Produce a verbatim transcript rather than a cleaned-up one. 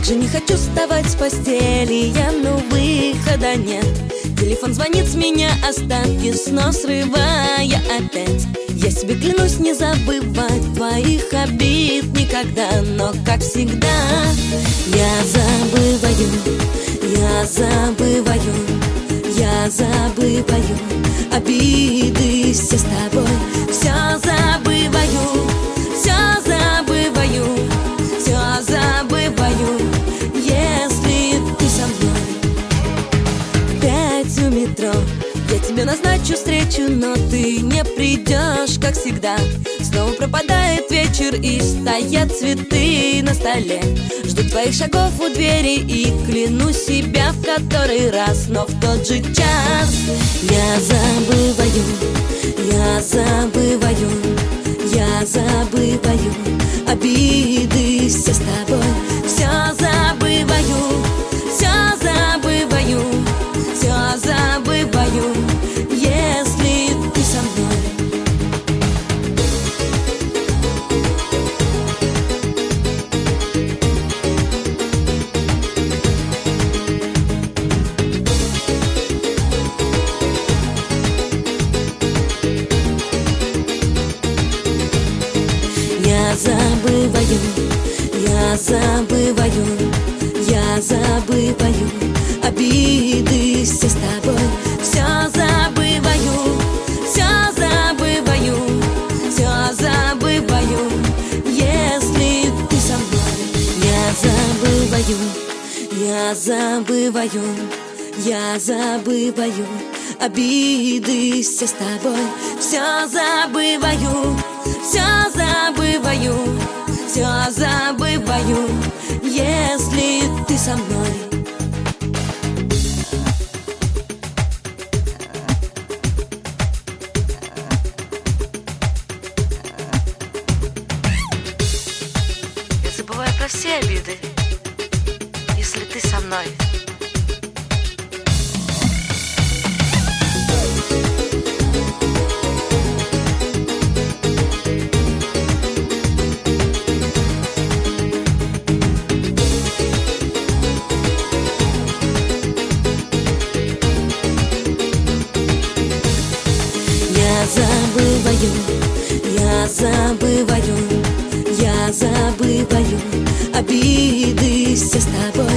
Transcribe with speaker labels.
Speaker 1: же не хочу вставать с постели я, но выхода нет. Телефон звонит, с меня остатки снов срывая опять. Я себе клянусь не забывать твоих обид никогда, но как всегда я забываю, я забываю, я забываю обиды все с тобой. Все забываю, все забываю, все забываю, если ты со мной. Пять у метро, я тебе назначу встречу, но ты не придешь, как всегда. Снова пропадает вечер и стоят цветы на столе. Жду твоих шагов у двери и кляну себя в который раз, но в тот же час я забываю, я забываю, я забываю обиды все с тобой. Все забываю, все забываю, все забываю, если ты со мной. Я забываю, я забываю, я забываю обиды все с тобой. Все забываю, все забываю, все забываю, если ты со мной. Я забываю, я забываю, я забываю обиды все с тобой. Все забываю, все забываю, все забываю, если ты со мной.
Speaker 2: Я забываю про все обиды, если ты со мной.
Speaker 1: Я забываю, я забываю, я забываю обиды все с тобой.